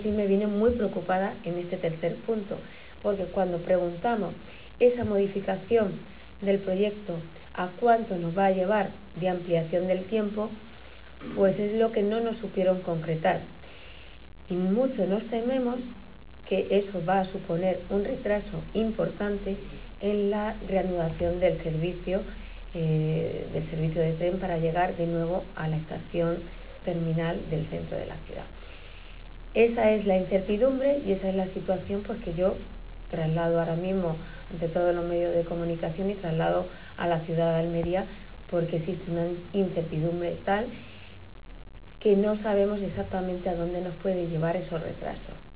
Sí me viene muy preocupada en este tercer punto, porque cuando preguntamos esa modificación del proyecto a cuánto nos va a llevar de ampliación del tiempo, pues es lo que no nos supieron concretar. Y mucho nos tememos que eso va a suponer un retraso importante en la reanudación del servicio de tren para llegar de nuevo a la estación terminal del centro de la ciudad. Esa es la incertidumbre y esa es la situación pues, que yo traslado ahora mismo ante todos los medios de comunicación y traslado a la ciudad de Almería, porque existe una incertidumbre tal que no sabemos exactamente a dónde nos puede llevar esos retrasos.